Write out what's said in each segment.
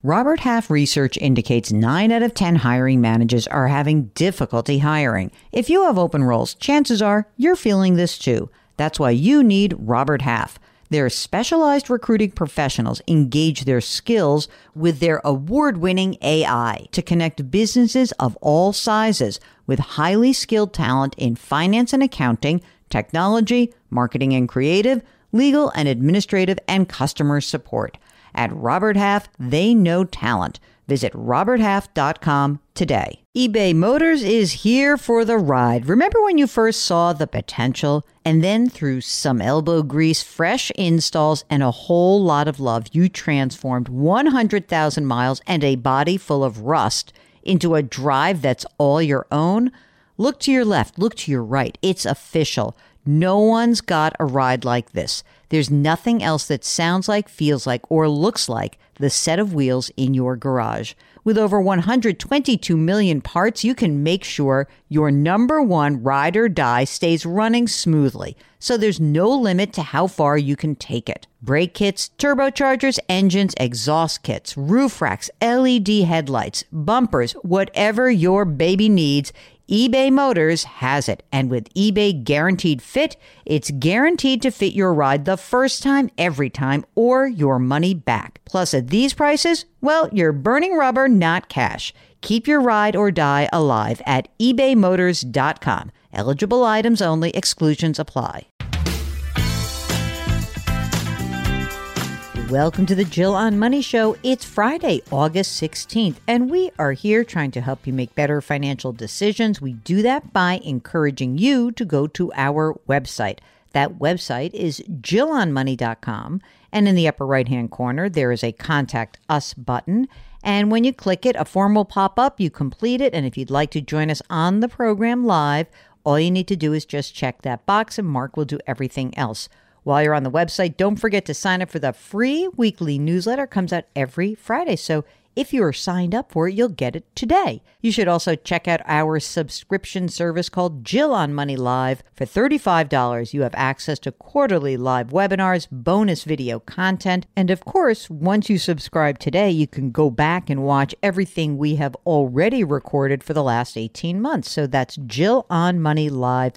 Robert Half research indicates 9 out of 10 hiring managers are having difficulty hiring. If you have open roles, chances are you're feeling this too. That's why you need Robert Half. Their specialized recruiting professionals engage their skills with their award-winning AI to connect businesses of all sizes with highly skilled talent in finance and accounting, technology, marketing and creative, legal and administrative, and customer support. At Robert Half, they know talent. Visit roberthalf.com today. eBay Motors is here for the ride. Remember when you first saw the potential? And then through some elbow grease, fresh installs, and a whole lot of love, you transformed 100,000 miles and a body full of rust into a drive that's all your own? Look to your left, look to your right. It's official. No one's got a ride like this. There's nothing else that sounds like, feels like, or looks like the set of wheels in your garage. With over 122 million parts, you can make sure your number one ride or die stays running smoothly, so there's no limit to how far you can take it. Brake kits, turbochargers, engines, exhaust kits, roof racks, LED headlights, bumpers, whatever your baby needs, eBay Motors has it. And with eBay Guaranteed Fit, it's guaranteed to fit your ride the first time, every time, or your money back. Plus, at these prices, well, you're burning rubber, not cash. Keep your ride or die alive at ebaymotors.com. Eligible items only. Exclusions apply. Welcome to the Jill on Money Show. It's Friday, August 16th, and we are here trying to help you make better financial decisions. We do that by encouraging you to go to our website. That website is jillonmoney.com, and in the upper right-hand corner, there is a Contact Us button. And when you click it, a form will pop up. You complete it, and if you'd like to join us on the program live, all you need to do is just check that box, and Mark will do everything else. While you're on the website, don't forget to sign up for the free weekly newsletter. It comes out every Friday. So if you're signed up for it, you'll get it today. You should also check out our subscription service called Jill on Money Live. For $35, you have access to quarterly live webinars, bonus video content, and of course, once you subscribe today, you can go back and watch everything we have already recorded for the last 18 months. So that's Jill on Money Live,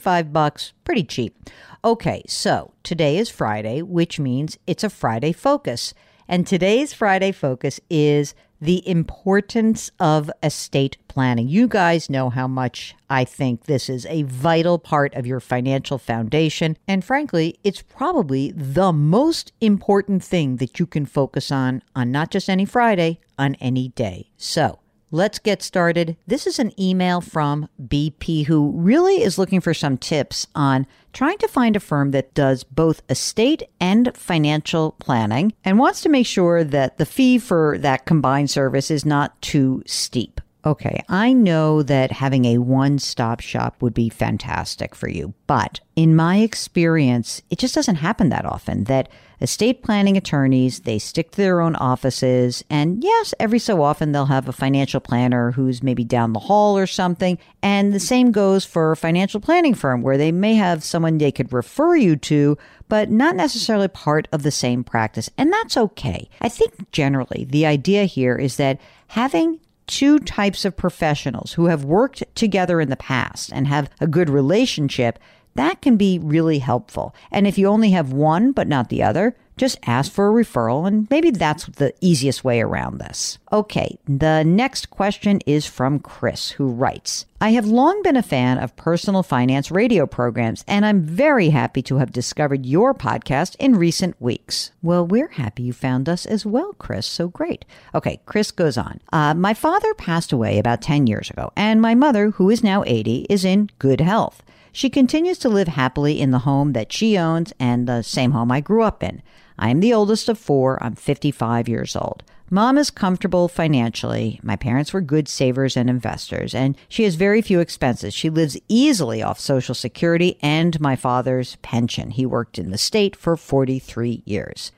$35, pretty cheap. Okay, so today is Friday, which means it's a Friday focus. And today's Friday focus is the importance of estate planning. You guys know how much I think this is a vital part of your financial foundation. And frankly, it's probably the most important thing that you can focus on not just any Friday, on any day. So let's get started. This is an email from BP who really is looking for some tips on trying to find a firm that does both estate and financial planning and wants to make sure that the fee for that combined service is not too steep. Okay, I know that having a one-stop shop would be fantastic for you, but in my experience, it just doesn't happen that often that estate planning attorneys, they stick to their own offices, and yes, every so often they'll have a financial planner who's maybe down the hall or something, and the same goes for a financial planning firm where they may have someone they could refer you to, but not necessarily part of the same practice, and that's okay. I think generally the idea here is that having two types of professionals who have worked together in the past and have a good relationship, that can be really helpful. And if you only have one but not the other, just ask for a referral, and maybe that's the easiest way around this. Okay, the next question is from Chris, who writes, I have long been a fan of personal finance radio programs, and I'm very happy to have discovered your podcast in recent weeks. Well, we're happy you found us as well, Chris, so great. Okay, Chris goes on. My father passed away about 10 years ago, and my mother, who is now 80, is in good health. She continues to live happily in the home that she owns and the same home I grew up in. I am the oldest of 4. I'm 55 years old. Mom is comfortable financially. My parents were good savers and investors, and she has very few expenses. She lives easily off Social Security and my father's pension. He worked in the state for 43 years.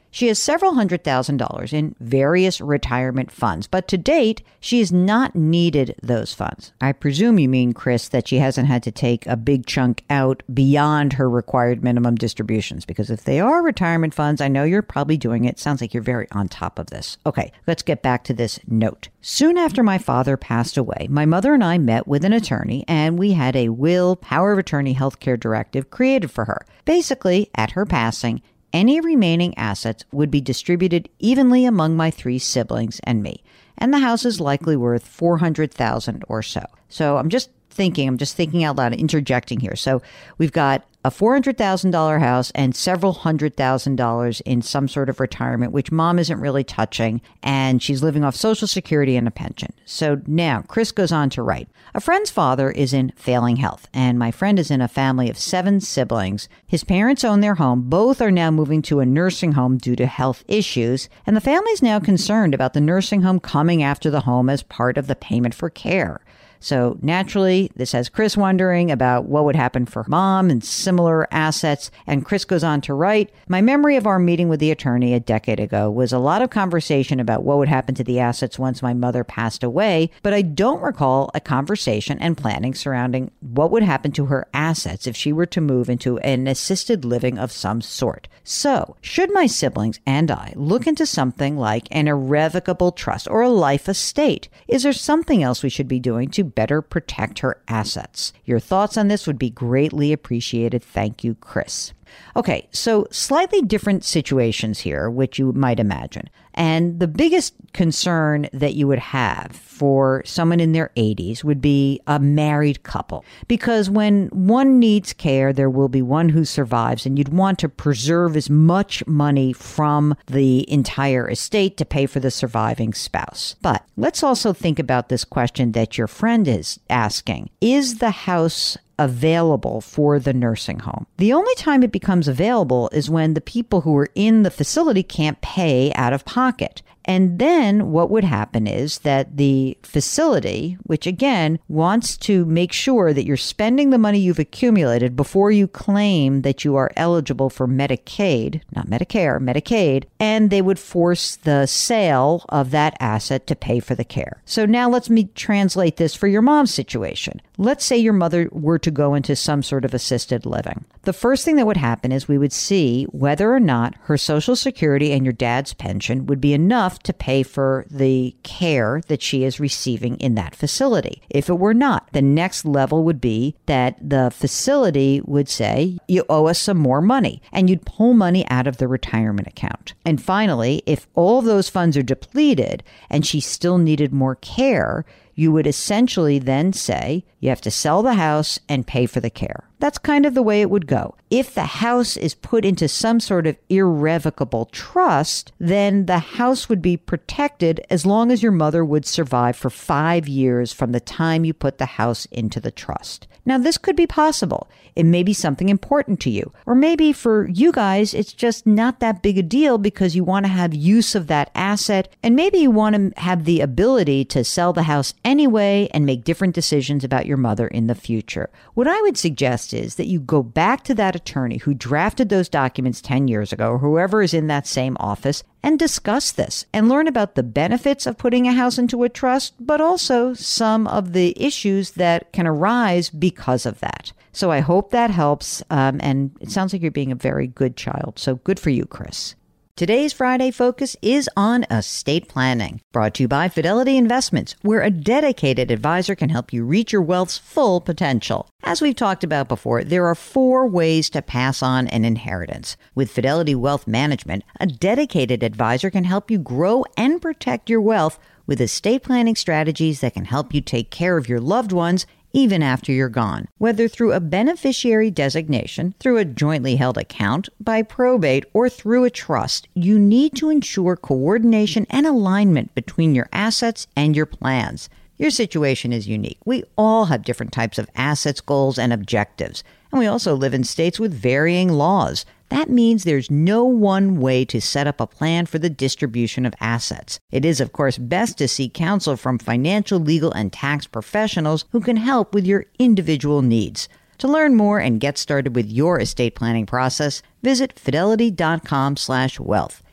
She has several $100,000 in various retirement funds, but to date, she has not needed those funds. I presume you mean, Chris, that she hasn't had to take a big chunk out beyond her required minimum distributions, because if they are retirement funds, I know you're probably doing it. Sounds like you're very on top of this. Okay, let's get back to this note. Soon after my father passed away, my mother and I met with an attorney, and we had a will, power of attorney healthcare directive created for her. Basically, at her passing, any remaining assets would be distributed evenly among my 3 siblings and me, and the house is likely worth $400,000 or so. So I'm just thinking out loud, interjecting here. So we've got a $400,000 house and several $100,000 in some sort of retirement, which mom isn't really touching, and she's living off Social Security and a pension. So now Chris goes on to write, a friend's father is in failing health, and my friend is in a family of 7 siblings. His parents own their home. Both are now moving to a nursing home due to health issues, and the family is now concerned about the nursing home coming after the home as part of the payment for care. So naturally, this has Chris wondering about what would happen for mom and similar assets. And Chris goes on to write, my memory of our meeting with the attorney a decade ago was a lot of conversation about what would happen to the assets once my mother passed away, but I don't recall a conversation and planning surrounding what would happen to her assets if she were to move into an assisted living of some sort. So, should my siblings and I look into something like an irrevocable trust or a life estate? Is there something else we should be doing to better protect her assets? Your thoughts on this would be greatly appreciated. Thank you, Chris. Okay, so slightly different situations here, which you might imagine. And the biggest concern that you would have for someone in their 80s would be a married couple. Because when one needs care, there will be one who survives, and you'd want to preserve as much money from the entire estate to pay for the surviving spouse. But let's also think about this question that your friend is asking. Is the house available for the nursing home? The only time it becomes available is when the people who are in the facility can't pay out of pocket. And then what would happen is that the facility, which again wants to make sure that you're spending the money you've accumulated before you claim that you are eligible for Medicaid, not Medicare, Medicaid, and they would force the sale of that asset to pay for the care. So now let me translate this for your mom's situation. Let's say your mother were to go into some sort of assisted living. The first thing that would happen is we would see whether or not her Social Security and your dad's pension would be enough to pay for the care that she is receiving in that facility. If it were not, the next level would be that the facility would say, you owe us some more money, and you'd pull money out of the retirement account. And finally, if all of those funds are depleted and she still needed more care, you would essentially then say you have to sell the house and pay for the care. That's kind of the way it would go. If the house is put into some sort of irrevocable trust, then the house would be protected as long as your mother would survive for 5 years from the time you put the house into the trust. Now, this could be possible. It may be something important to you. Or maybe for you guys, it's just not that big a deal because you want to have use of that asset. And maybe you want to have the ability to sell the house anyway and make different decisions about your mother in the future. What I would suggest is that you go back to that attorney who drafted those documents 10 years ago, or whoever is in that same office, and discuss this and learn about the benefits of putting a house into a trust, but also some of the issues that can arise because of that. So I hope that helps. And it sounds like you're being a very good child. So good for you, Chris. Today's Friday Focus is on estate planning, brought to you by Fidelity Investments, where a dedicated advisor can help you reach your wealth's full potential. As we've talked about before, there are 4 ways to pass on an inheritance. With Fidelity Wealth Management, a dedicated advisor can help you grow and protect your wealth with estate planning strategies that can help you take care of your loved ones even after you're gone. Whether through a beneficiary designation, through a jointly held account, by probate, or through a trust, you need to ensure coordination and alignment between your assets and your plans. Your situation is unique. We all have different types of assets, goals, and objectives. And we also live in states with varying laws. That means there's no one way to set up a plan for the distribution of assets. It is, of course, best to seek counsel from financial, legal, and tax professionals who can help with your individual needs. To learn more and get started with your estate planning process, visit fidelity.com/wealth.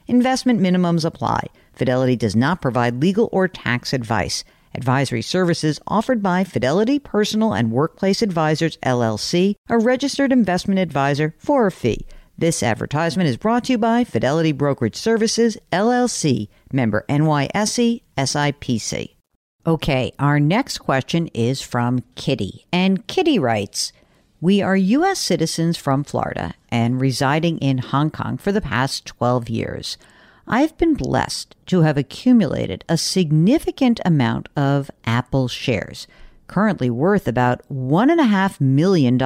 Investment minimums apply. Fidelity does not provide legal or tax advice. Advisory services offered by Fidelity Personal and Workplace Advisors, LLC, a registered investment advisor for a fee. This advertisement is brought to you by Fidelity Brokerage Services, LLC, member NYSE, SIPC. Okay, our next question is from Kitty. And Kitty writes, we are U.S. citizens from Florida and residing in Hong Kong for the past 12 years. I've been blessed to have accumulated a significant amount of Apple shares, currently worth about $1.5 million.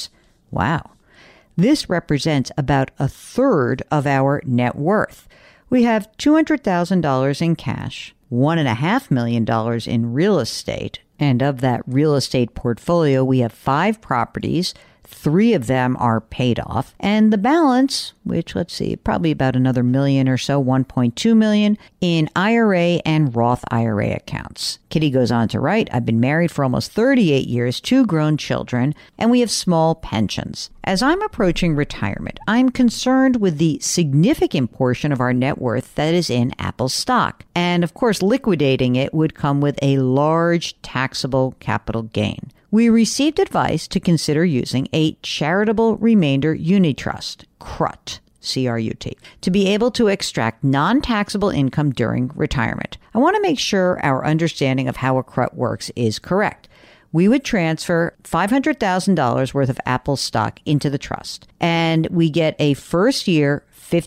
Wow. This represents about a third of our net worth. We have $200,000 in cash, $1.5 million in real estate, and of that real estate portfolio, we have 5 properties. 3 of them are paid off, and the balance, which let's see, probably about another million or so, 1.2 million, in IRA and Roth IRA accounts. Kitty goes on to write, I've been married for almost 38 years, 2 grown children, and we have small pensions. As I'm approaching retirement, I'm concerned with the significant portion of our net worth that is in Apple stock. And of course, liquidating it would come with a large taxable capital gain. We received advice to consider using a charitable remainder unitrust, CRUT, C-R-U-T, to be able to extract non-taxable income during retirement. I want to make sure our understanding of how a CRUT works is correct. We would transfer $500,000 worth of Apple stock into the trust, and we get a first-year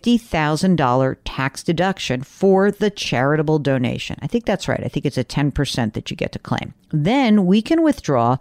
$50,000 tax deduction for the charitable donation. I think that's right. I think it's a 10% that you get to claim. Then we can withdraw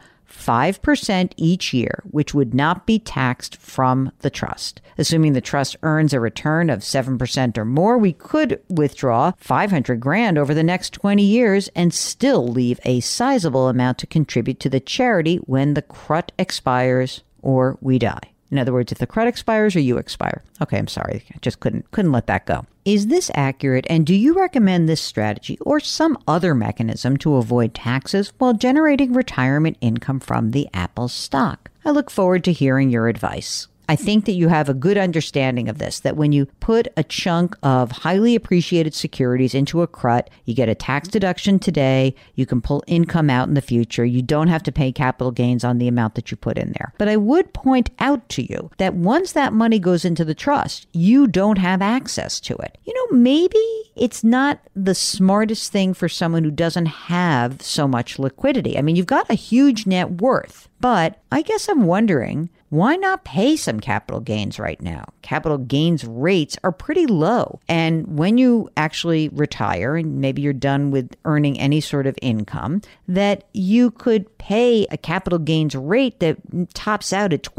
5% each year, which would not be taxed from the trust. Assuming the trust earns a return of 7% or more, we could withdraw $500,000 over the next 20 years and still leave a sizable amount to contribute to the charity when the CRUT expires or we die. In other words, if the CRUT expires or you expire. Okay, I'm sorry. I just couldn't let that go. Is this accurate, and do you recommend this strategy or some other mechanism to avoid taxes while generating retirement income from the Apple stock? I look forward to hearing your advice. I think that you have a good understanding of this, that when you put a chunk of highly appreciated securities into a CRUT, you get a tax deduction today, you can pull income out in the future, you don't have to pay capital gains on the amount that you put in there. But I would point out to you that once that money goes into the trust, you don't have access to it. You know, maybe it's not the smartest thing for someone who doesn't have so much liquidity. I mean, you've got a huge net worth, but I guess I'm wondering, why not pay some capital gains right now? Capital gains rates are pretty low. And when you actually retire and maybe you're done with earning any sort of income, that you could pay a capital gains rate that tops out at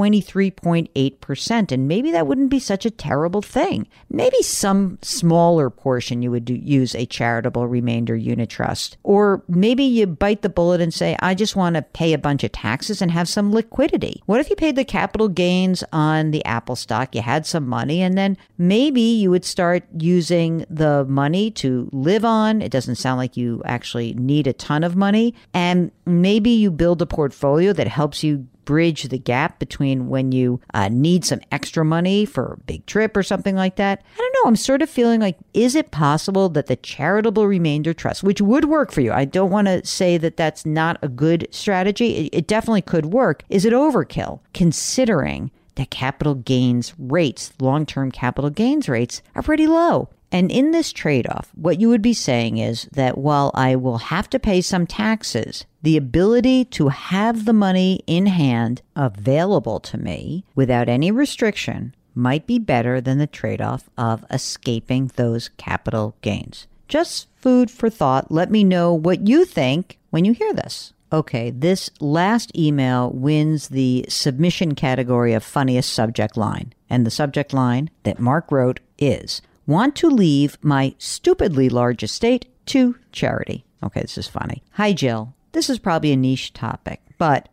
23.8%. And maybe that wouldn't be such a terrible thing. Maybe some smaller portion you would use a charitable remainder unit trust. Or maybe you bite the bullet and say, I just want to pay a bunch of taxes and have some liquidity. What if you paid the capital gains on the Apple stock, you had some money, and then maybe you would start using the money to live on. It doesn't sound like you actually need a ton of money. And maybe you build a portfolio that helps you bridge the gap between when you need some extra money for a big trip or something like that. I don't know. I'm sort of feeling like, is it possible that the charitable remainder trust, which would work for you, I don't want to say that that's not a good strategy. It definitely could work. Is it overkill, considering that capital gains rates, long-term capital gains rates, are pretty low? And in this trade-off, what you would be saying is that while I will have to pay some taxes, the ability to have the money in hand available to me without any restriction might be better than the trade-off of escaping those capital gains. Just food for thought. Let me know what you think when you hear this. Okay, this last email wins the submission category of funniest subject line. And the subject line that Mark wrote is, want to leave my stupidly large estate to charity. Okay, this is funny. Hi, Jill. This is probably a niche topic, but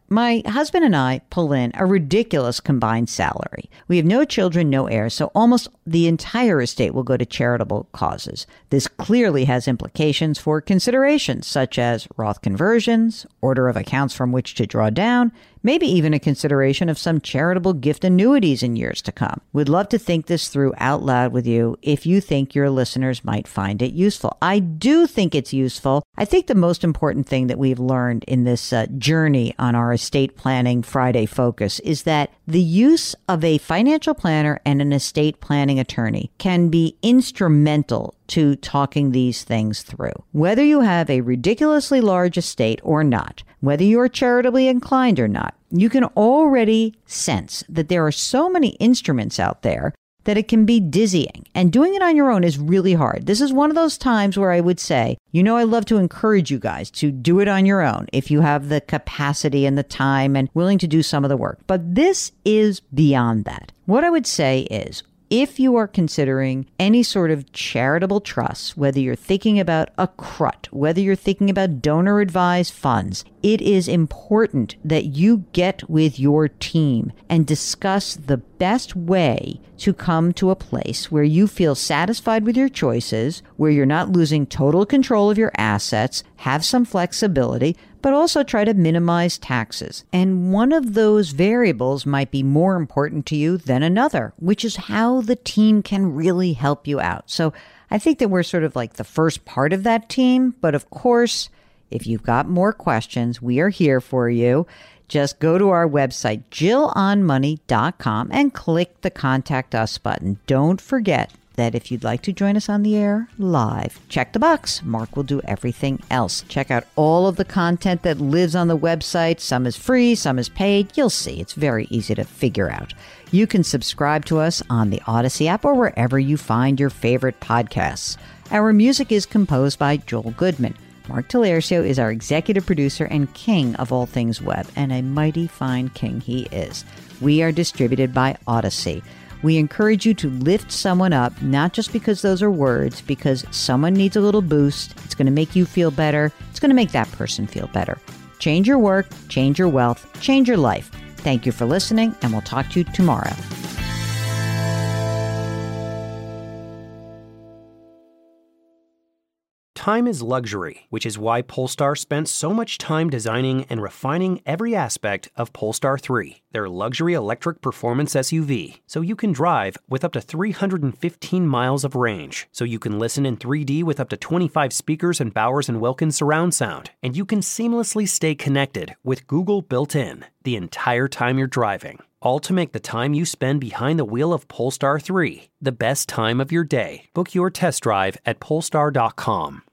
My husband and I pull in a ridiculous combined salary. We have no children, no heirs, so almost the entire estate will go to charitable causes. This clearly has implications for considerations such as Roth conversions, order of accounts from which to draw down, maybe even a consideration of some charitable gift annuities in years to come. We'd love to think this through out loud with you if you think your listeners might find it useful. I do think it's useful. I think the most important thing that we've learned in this journey on our Estate Planning Friday focus is that the use of a financial planner and an estate planning attorney can be instrumental to talking these things through. Whether you have a ridiculously large estate or not, whether you're charitably inclined or not, you can already sense that there are so many instruments out there that it can be dizzying. And doing it on your own is really hard. This is one of those times where I would say, I love to encourage you guys to do it on your own if you have the capacity and the time and willing to do some of the work. But this is beyond that. What I would say is, if you are considering any sort of charitable trust, whether you're thinking about a CRUT, whether you're thinking about donor-advised funds, it is important that you get with your team and discuss the best way to come to a place where you feel satisfied with your choices, where you're not losing total control of your assets, have some flexibility, but also try to minimize taxes. And one of those variables might be more important to you than another, which is how the team can really help you out. So I think that we're sort of like the first part of that team. But of course, if you've got more questions, we are here for you. Just go to our website, JillOnMoney.com, and click the Contact Us button. Don't forget that if you'd like to join us on the air live, check the box. Mark will do everything else. Check out all of the content that lives on the website. Some is free, some is paid. You'll see. It's very easy to figure out. You can subscribe to us on the Odyssey app or wherever you find your favorite podcasts. Our music is composed by Joel Goodman. Mark Talercio is our executive producer and king of all things web, and a mighty fine king he is. We are distributed by Odyssey. We encourage you to lift someone up, not just because those are words, because someone needs a little boost. It's going to make you feel better. It's going to make that person feel better. Change your work, change your wealth, change your life. Thank you for listening, and we'll talk to you tomorrow. Time is luxury, which is why Polestar spent so much time designing and refining every aspect of Polestar 3, their luxury electric performance SUV, so you can drive with up to 315 miles of range, so you can listen in 3D with up to 25 speakers and Bowers & Wilkins surround sound, and you can seamlessly stay connected with Google built in the entire time you're driving. All to make the time you spend behind the wheel of Polestar 3 the best time of your day. Book your test drive at Polestar.com.